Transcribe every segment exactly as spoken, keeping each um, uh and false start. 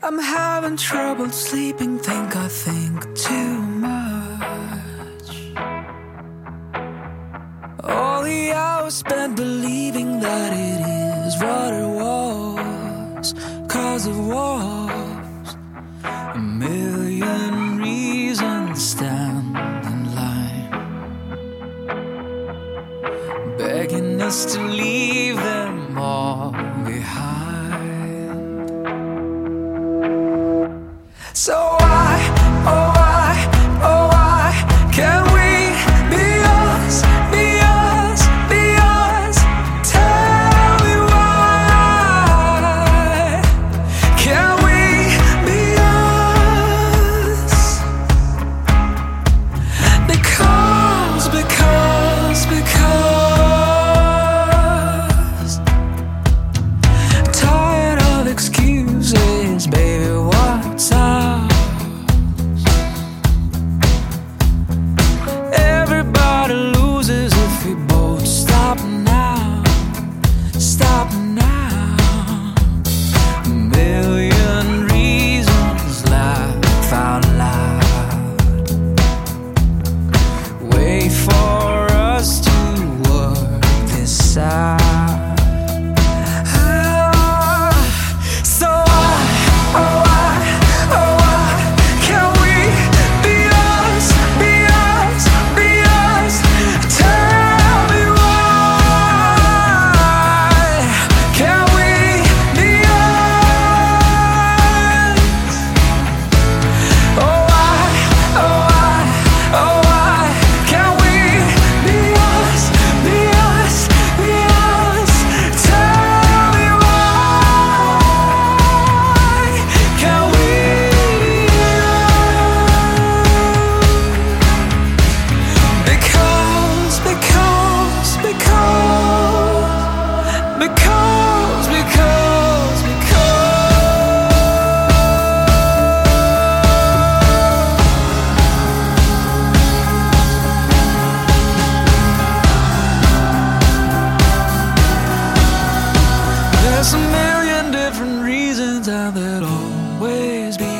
I'm having trouble sleeping, think I think too much. All the hours spent believing that it is what it was, cause it was. A million reasons stand in line, begging us to leave them all behind. So why, oh why, oh why can't we be us, be us, be us? Tell me why can't we be us? Because, because, because tired of excuses, baby, what's up? There's a million different reasons, and there'll always be.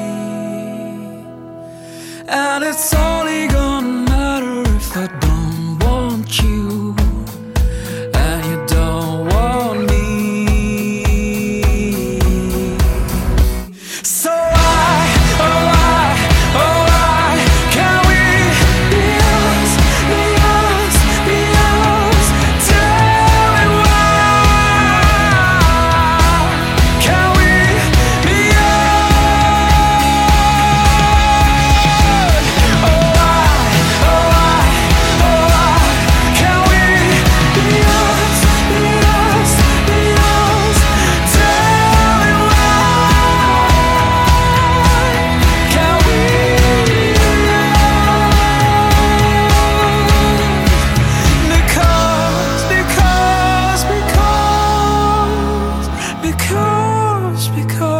And it's only gonna matter if I don't want you, and you don't want me. So why, oh why, oh why can't we be us, be us, be us? Tell me why. Because, because